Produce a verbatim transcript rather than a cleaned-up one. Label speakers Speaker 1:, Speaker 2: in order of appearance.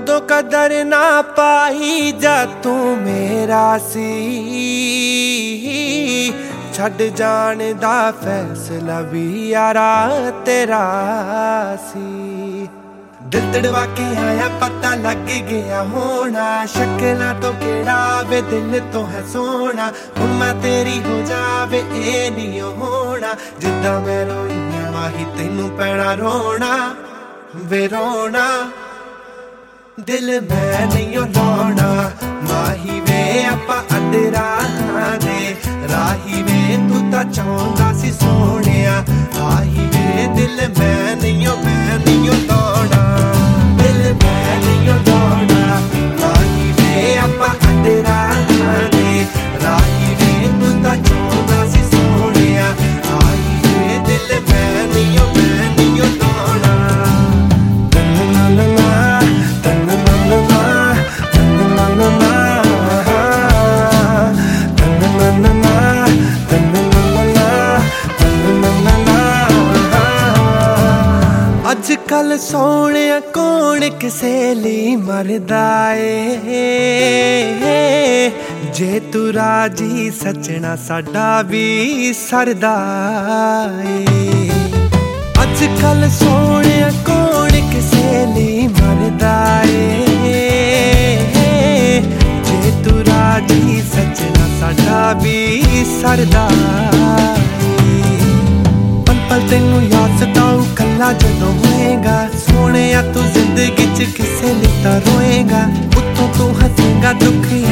Speaker 1: ਉਦੋਂ ਕਦਰ ਨਾ ਪਾਈ ਜਾ ਤੂੰ ਮੇਰਾ ਸੀ। ਛੱਡ ਜਾਣ ਦਾ ਫੈਸਲਾ ਵੀ ਯਾਰਾ ਤੇਰਾ ਸੀ। ਦਿਲ ਤੜਵਾ ਕੇ ਆਇਆ ਪਤਾ ਲੱਗ ਗਿਆ ਹੋਣਾ, ਸ਼ਕਲਾਂ ਤੋਂ ਕਿਹੜਾ ਵੇ ਦਿਲ ਤੋਂ ਹੈ ਸੋਹਣਾ। ਹੁਣ ਮੈਂ ਤੇਰੀ ਹੋ ਜਾਵੇ ਇਹ ਨਹੀਂ ਹੋਣਾ, ਜਿੱਦਾਂ ਮੈਂ ਰੋਈ ਆ ਮਾਹੀ ਤੈਨੂੰ ਪੈਣਾ ਰੋਣਾ ਵੇ ਰੋਣਾ। ਦਿਲ ਮੈਂ ਨਹੀਂ ਲਾਉਣਾ ਮਾਹੀ ਵੇ ਆਪਾਂ ਅੱਡੇ ਰਾਹਾਂ ਦੇ ਰਾਹੀ ਵੇ, ਤੂੰ ਤਾਂ ਚਾਹੁੰਦਾ ਸੀ ਸੋਹਣਿਆ ਆਹੀ ਵੇ। ਦਿਲ ਮੈਂ ਨਹੀਂ ਮੈਂ ਨਹੀਂ ਲਾਉਣਾ, ਦਿਲ ਮੈਂ ਨਹੀਂ ਲਾਉਣਾ ਮਾਹੀ ਵੇ ਆਪਾਂ ਅੱਡੇ ਰਾਹਾਂ ਦੇ ਰਾਹੀ ਵੇ, ਤੂੰ ਤਾਂ ਚਾਹੁੰਦਾ ਸੀ ਸੋਹਣਿਆ ਆਹੀ ਵੇ। ਦਿਲ ਮੈਂ ਨਹੀਂ ਮੈਂ ਨਹੀਂ ਲਾਉਣਾ। ਅੱਜ ਕੱਲ ਸੋਹਣਿਆ ਕੌਣ ਕਿਸੇ ਲਈ ਮਰਦਾ ਏ, ਜੇ ਤੂੰ ਰਾਜੀ ਸੱਜਣਾ ਸਾਡਾ ਵੀ ਸਰਦਾ ਏ। ਅੱਜ ਕੱਲ ਸੋਹਣਿਆ ਕੌਣ ਕਿਸੇ ਲਈ ਮਰਦਾ ਏ, ਜੇ ਤੂੰ ਰਾਜੀ ਸੱਜਣਾ ਸਾਡਾ ਵੀ ਸਰਦਾ ਏ। ਪਲ ਪਲ ਤੈਨੂੰ ਯਾਦ ਸਤਾਊ ਕੱਲਾ ਜਦੋਂ ਹੋਏਗਾ, ਸੋਹਣਿਆ ਤੂੰ ਜ਼ਿੰਦਗੀ ਚ ਕਿਸੇ ਲਈ ਤਾਂ ਰੋਏਗਾ। ਉੱਤੋਂ ਤੂੰ ਹੱਸੇਗਾ ਦੁੱਖ